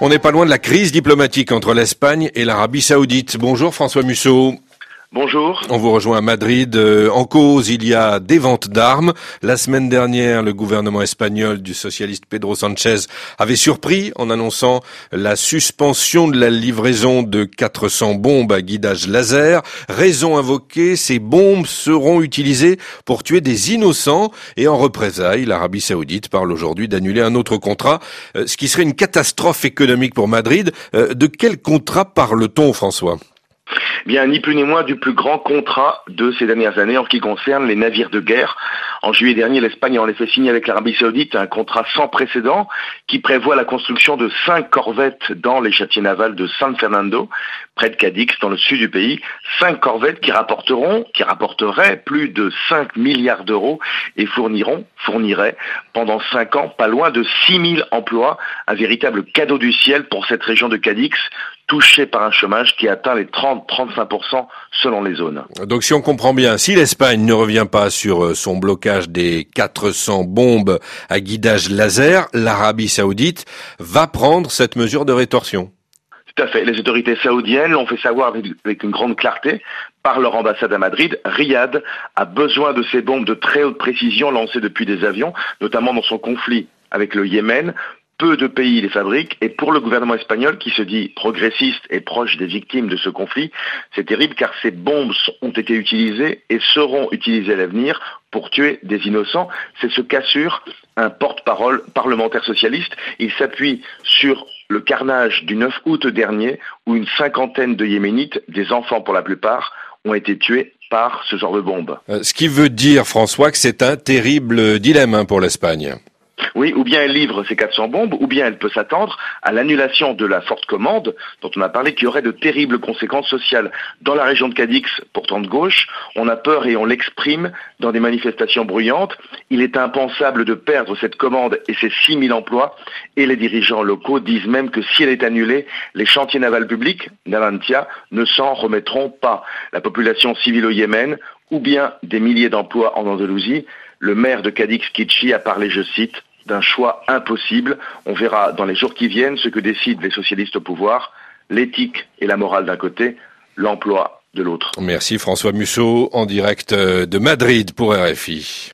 On n'est pas loin de la crise diplomatique entre l'Espagne et l'Arabie Saoudite. Bonjour François Musso. Bonjour. On vous rejoint à Madrid. En cause, il y a des ventes d'armes. La semaine dernière, le gouvernement espagnol du socialiste Pedro Sánchez avait surpris en annonçant la suspension de la livraison de 400 bombes à guidage laser. Raison invoquée, ces bombes seront utilisées pour tuer des innocents. Et en représailles, l'Arabie Saoudite parle aujourd'hui d'annuler un autre contrat, ce qui serait une catastrophe économique pour Madrid. De quel contrat parle-t-on, François ? Bien, ni plus ni moins du plus grand contrat de ces dernières années en ce qui concerne les navires de guerre. En juillet dernier, l'Espagne a en effet signé avec l'Arabie Saoudite un contrat sans précédent qui prévoit la construction de 5 corvettes dans les chantiers navals de San Fernando, près de Cadix, dans le sud du pays. 5 corvettes qui rapporteraient plus de 5 milliards d'euros et fourniraient pendant 5 ans pas loin de 6000 emplois, un véritable cadeau du ciel pour cette région de Cadix, touchée par un chômage qui atteint les 30-35% selon les zones. Donc si on comprend bien, si l'Espagne ne revient pas sur son blocage des 400 bombes à guidage laser, l'Arabie Saoudite va prendre cette mesure de rétorsion. Tout à fait. Les autorités saoudiennes l'ont fait savoir avec une grande clarté par leur ambassade à Madrid. Riyad a besoin de ces bombes de très haute précision lancées depuis des avions, notamment dans son conflit avec le Yémen. Peu de pays les fabriquent et pour le gouvernement espagnol qui se dit progressiste et proche des victimes de ce conflit, c'est terrible car ces bombes ont été utilisées et seront utilisées à l'avenir pour tuer des innocents. C'est ce qu'assure un porte-parole parlementaire socialiste. Il s'appuie sur le carnage du 9 août dernier où une 50aine de Yéménites, des enfants pour la plupart, ont été tués par ce genre de bombes. Ce qui veut dire, François, que c'est un terrible dilemme pour l'Espagne. Oui, ou bien elle livre ces 400 bombes, ou bien elle peut s'attendre à l'annulation de la forte commande dont on a parlé, qui aurait de terribles conséquences sociales. Dans la région de Cadix, pourtant de gauche, on a peur et on l'exprime dans des manifestations bruyantes. Il est impensable de perdre cette commande et ces 6000 emplois, et les dirigeants locaux disent même que si elle est annulée, les chantiers navals publics, Navantia, ne s'en remettront pas. La population civile au Yémen, ou bien des milliers d'emplois en Andalousie. Le maire de Cadix, Kitchi, a parlé, je cite, d'un choix impossible. On verra dans les jours qui viennent ce que décident les socialistes au pouvoir, l'éthique et la morale d'un côté, l'emploi de l'autre. Merci François Musso, en direct de Madrid pour RFI.